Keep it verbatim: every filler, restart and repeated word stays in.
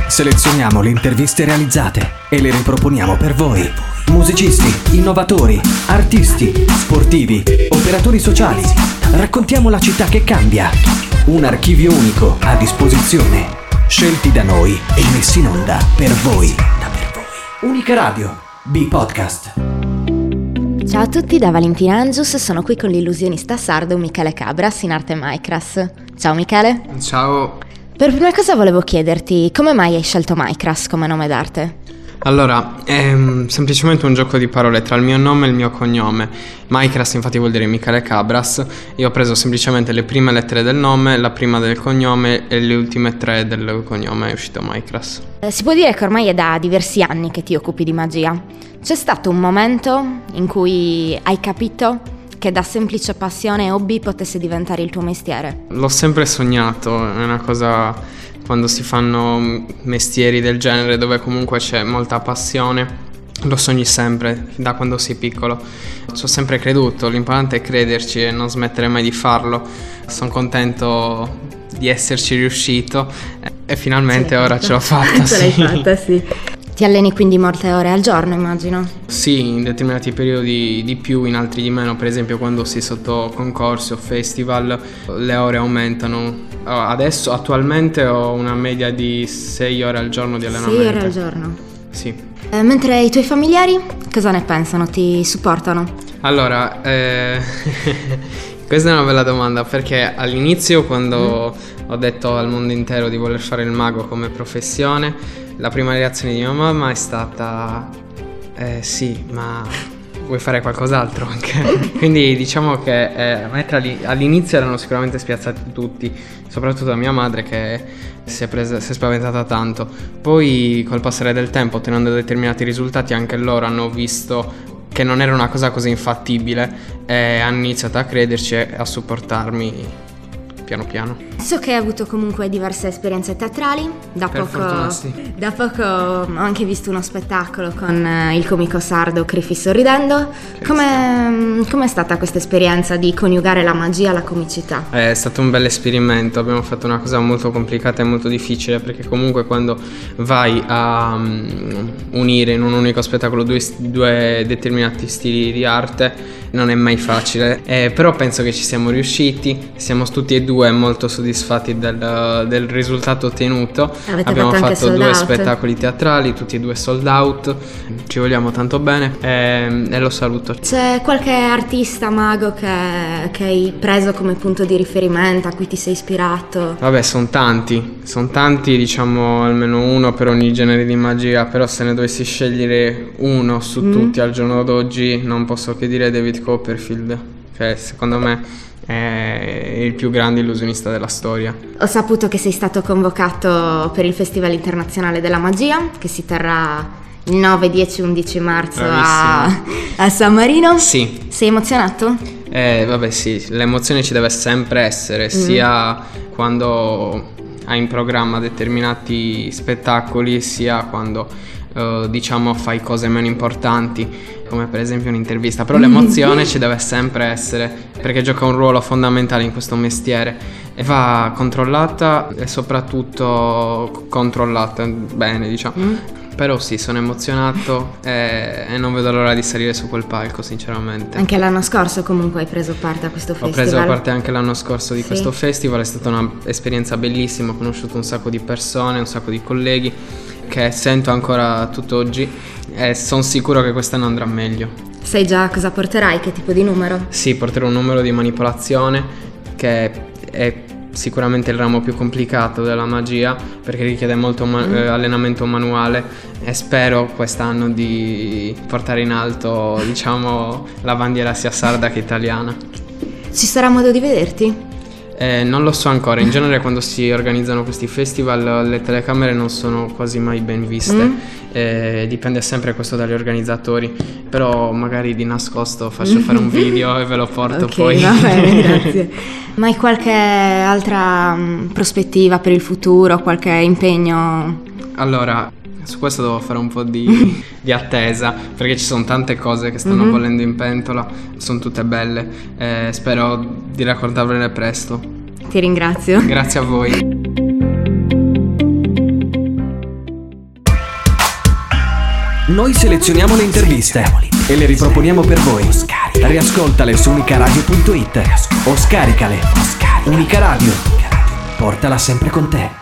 Selezioniamo le interviste realizzate e le riproponiamo per voi. Musicisti, innovatori, artisti, sportivi, operatori sociali. Raccontiamo la città che cambia. Un archivio unico a disposizione. Scelti da noi e messi in onda per voi. Unica Radio, B-Podcast. Ciao a tutti, da Valentina Angius, sono qui con l'illusionista sardo Michele Cabras in arte Mycras. Ciao Michele. Ciao. Per prima cosa volevo chiederti come mai hai scelto Mycras come nome d'arte? Allora, è semplicemente un gioco di parole tra il mio nome e il mio cognome. Mycras infatti vuol dire Michele Cabras. Io ho preso semplicemente le prime lettere del nome, la prima del cognome e le ultime tre del cognome, è uscito Mycras. Eh, si può dire che ormai è da diversi anni che ti occupi di magia. C'è stato un momento in cui hai capito che da semplice passione e hobby potesse diventare il tuo mestiere? L'ho sempre sognato, è una cosa quando si fanno mestieri del genere dove comunque c'è molta passione, lo sogni sempre, da quando sei piccolo. Ci ho sempre creduto, l'importante è crederci e non smettere mai di farlo. Sono contento di esserci riuscito e finalmente ora ce l'ho fatta. Ce l'hai fatta, sì. Ti alleni quindi molte ore al giorno, immagino? Sì, in determinati periodi di più, in altri di meno. Per esempio quando sei sotto concorsi o festival le ore aumentano. Adesso attualmente ho una media di sei ore al giorno di allenamento. sei ore al giorno? Sì. Eh, mentre i tuoi familiari cosa ne pensano? Ti supportano? Allora, eh... questa è una bella domanda, perché all'inizio quando mm. ho detto al mondo intero di voler fare il mago come professione, la prima reazione di mia mamma è stata eh, sì, ma vuoi fare qualcos'altro anche? Quindi diciamo che eh, a me tra li, all'inizio erano sicuramente spiazzati tutti, soprattutto mia madre che si è, presa, si è spaventata tanto. Poi col passare del tempo, ottenendo determinati risultati, anche loro hanno visto che non era una cosa così infattibile e hanno iniziato a crederci e a supportarmi piano piano. So che hai avuto comunque diverse esperienze teatrali, da per poco fortuna, sì. Da poco ho anche visto uno spettacolo con il comico sardo Crifi Sorridendo. Come è stata questa esperienza di coniugare la magia e la comicità? È stato un bel esperimento, abbiamo fatto una cosa molto complicata e molto difficile, perché comunque quando vai a um, unire in un unico spettacolo due, due determinati stili di arte non è mai facile, eh, però penso che ci siamo riusciti, siamo tutti e due molto soddisfatti del, del risultato ottenuto. Avete abbiamo fatto, fatto due out. spettacoli teatrali, tutti e due sold out, ci vogliamo tanto bene e, e lo saluto. C'è qualche artista mago che, che hai preso come punto di riferimento, a cui ti sei ispirato? Vabbè, sono tanti, sono tanti, diciamo almeno uno per ogni genere di magia, però se ne dovessi scegliere uno su mm. tutti al giorno d'oggi non posso che dire David Copperfield, cioè secondo me è il più grande illusionista della storia. Ho saputo che sei stato convocato per il Festival Internazionale della Magia che si terrà il nove, dieci, undici marzo a, a San Marino. Sì. Sei emozionato? Eh vabbè sì, l'emozione ci deve sempre essere, mm. sia quando hai in programma determinati spettacoli, sia quando uh, diciamo fai cose meno importanti, come per esempio un'intervista, però l'emozione ci deve sempre essere, perché gioca un ruolo fondamentale in questo mestiere e va controllata e soprattutto controllata bene, diciamo. Mm. Però sì, sono emozionato e, e non vedo l'ora di salire su quel palco, sinceramente. Anche l'anno scorso comunque hai preso parte a questo festival. Ho preso parte anche l'anno scorso di sì. questo festival, è stata un'esperienza bellissima, ho conosciuto un sacco di persone, un sacco di colleghi che sento ancora tutt'oggi e sono sicuro che quest'anno andrà meglio. Sai già cosa porterai? Che tipo di numero? Sì, porterò un numero di manipolazione che è sicuramente il ramo più complicato della magia, perché richiede molto ma- mm. eh, allenamento manuale, e spero quest'anno di portare in alto, diciamo, la bandiera sia sarda che italiana. Ci sarà modo di vederti? Eh, non lo so ancora, in genere quando si organizzano questi festival le telecamere non sono quasi mai ben viste, mm. eh, dipende sempre questo dagli organizzatori, però magari di nascosto faccio fare un video e ve lo porto. Ok, poi. Va bene, grazie. Ma hai qualche altra mh, prospettiva per il futuro, qualche impegno? Allora, su questo devo fare un po' di, di attesa, perché ci sono tante cose che stanno mm-hmm. bollendo in pentola, sono tutte belle, eh, spero di raccontarvele presto. Ti ringrazio. Grazie a voi. Noi selezioniamo le interviste e le riproponiamo per voi. Riascoltale su unicaradio punto it o scaricale. Unica Radio, portala sempre con te.